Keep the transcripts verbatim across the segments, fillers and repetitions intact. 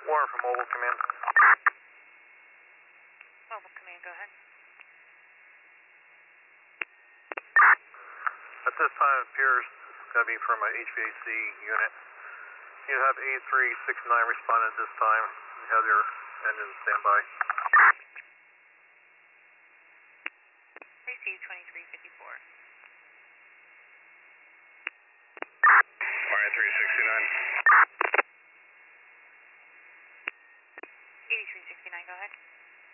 Warren from Mobile Command. Mobile Command, go ahead. At this time, it appears it's going to be from an H V A C unit. You have A three six nine respond at this time. You have your engine standby. Receive twenty-three fifty-four. Warren three sixty-nine. eighty-three sixty-nine, go ahead.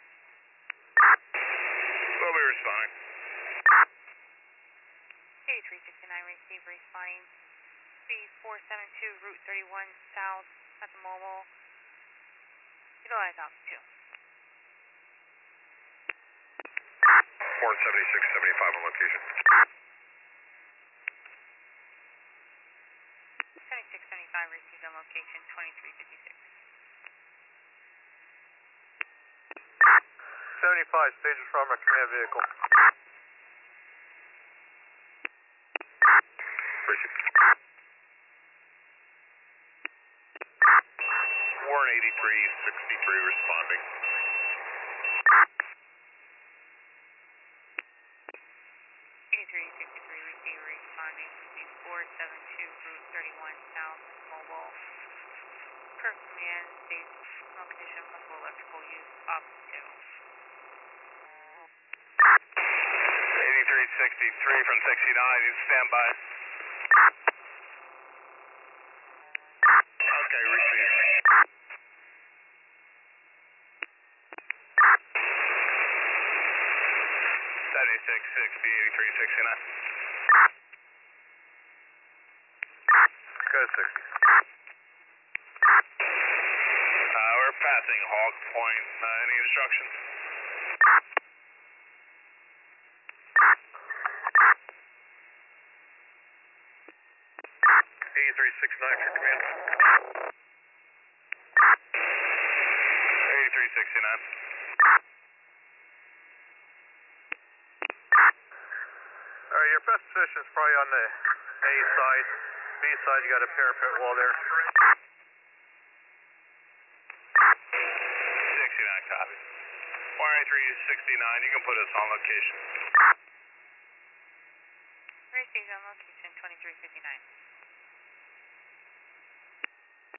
We'll be responding. eighty-three sixty-nine, receive, responding. C four seven two, Route thirty-one South at the mobile. Utilize altitude. Warren seventy-six seventy-five on location. seventy-six seventy-five, received on location, twenty-three fifty-six. seventy-five, stages from a command vehicle. Warren eighty-three sixty-three responding. eighty-three sixty-three, receive, responding. C four seven two, Route thirty-one South mobile. Per command, state no condition, possible electrical use, altitude. eighty-three sixty-three from sixty-nine, you stand by. Okay, receive. seventy-six sixty, eighty-three sixty-nine. Go sixty. Uh, we're passing Hog Point. Uh, any instructions? eighty-three sixty-nine for command. eighty-three sixty-nine. Alright, your best position is probably on the A side. B side, you got a parapet wall there. sixty-nine copy. Warren three sixty-nine, you can put us on location. Received on location, twenty-three fifty-nine.